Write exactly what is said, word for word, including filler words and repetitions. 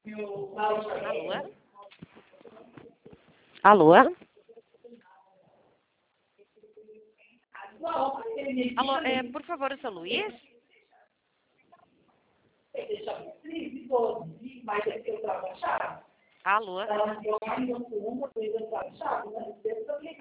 Alô? Alô? Alô, é, por favor, o seu Luiz? Alô?